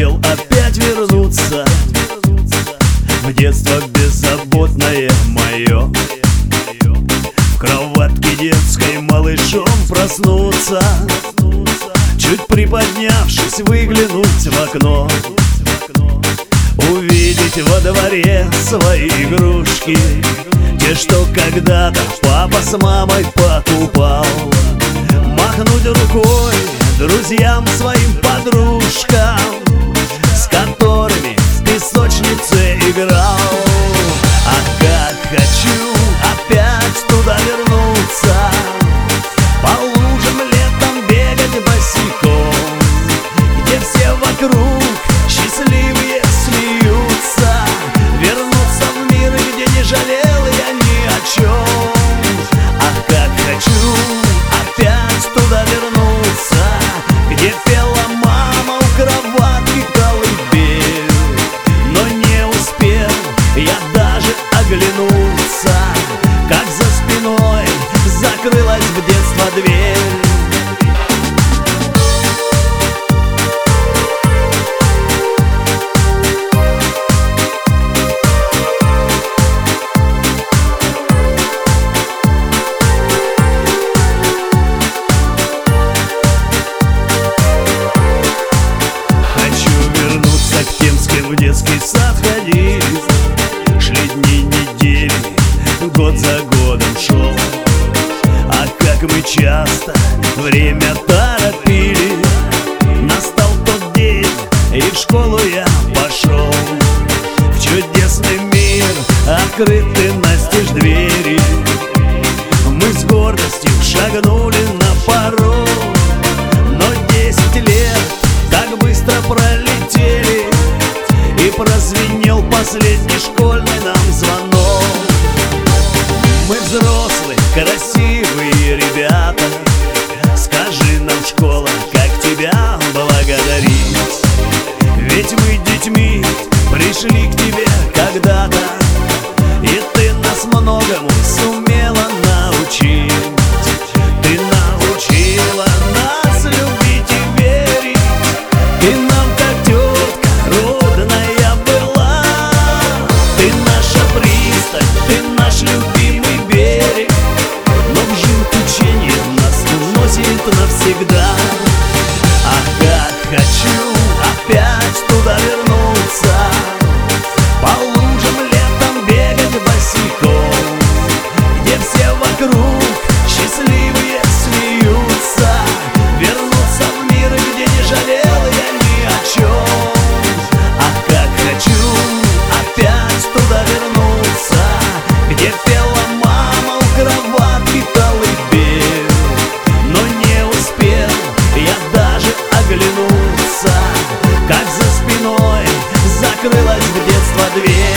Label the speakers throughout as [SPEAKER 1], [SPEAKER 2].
[SPEAKER 1] хотел опять вернуться в детство беззаботное мое, в кроватке детской малышом проснуться, чуть приподнявшись, выглянуть в окно, увидеть во дворе свои игрушки, те, что когда-то папа с мамой покупал, махнуть рукой друзьям своим, подружкам, с которыми в песочнице играл. А как хочу опять туда вернуться, по лужам летом бегать босиком, где все вокруг счастливые смеются, вернуться в мир, где не жалел я ни о чем. А как хочу опять туда вернуться, где пела мама у кроватки колыбель, но не успел я даже оглянуться, как за спиной закрылась в детство дверь. В детский сад ходили, шли дни, недели, год за годом шел. А как мы часто время торопили, настал тот день, и в школу я пошел. В чудесный мир открыты настежь двери, мы с гордостью шагнули на порог. Но 10 лет так быстро пролетели, и прозвенел последний школьный нам звонок. Мы взрослые, красивые ребята, скажи нам, школа, как тебя благодарить? Ведь мы детьми пришли к тебе когда-то, и ты нас многому сумела научить. Ты научила нас любить и верить, и нам как тетка родная была. Ты наша пристань, ты наш любимый берег, но в жизнь течение нас уносит навсегда. А как хочу опять туда вернуться, по лужам летом бегать босиком, где все вокруг счастливые смеются, вернуться в мир, где не жалел я ни о чем. А как хочу опять туда вернуться, где пела мама у кроватки колыбель, но не успел я даже оглянуться, как за спиной закрылась в детство дверь.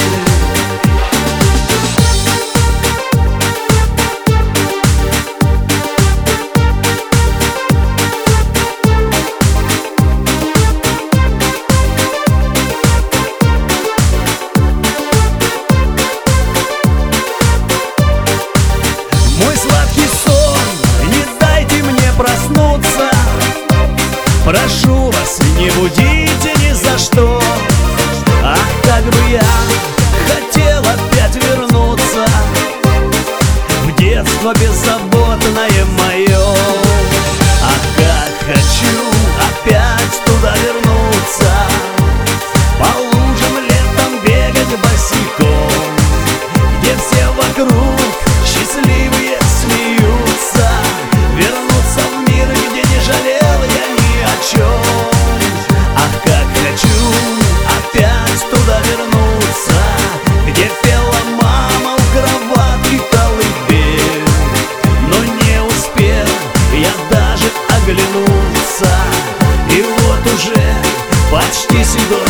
[SPEAKER 1] Прошу вас, не будите ни за что. Ах, как бы я хотел опять вернуться в детство беззаботное мое. Ах, как хочу опять туда вернуться, по лужам летом бегать босиком, где все вокруг счастливые смеются, вернуться в мир, где не жалел я ни о чем. Ах, как хочу опять туда вернуться, где пела мама у кроватки колыбель, но не успел я даже оглянуться, и вот уже почти седой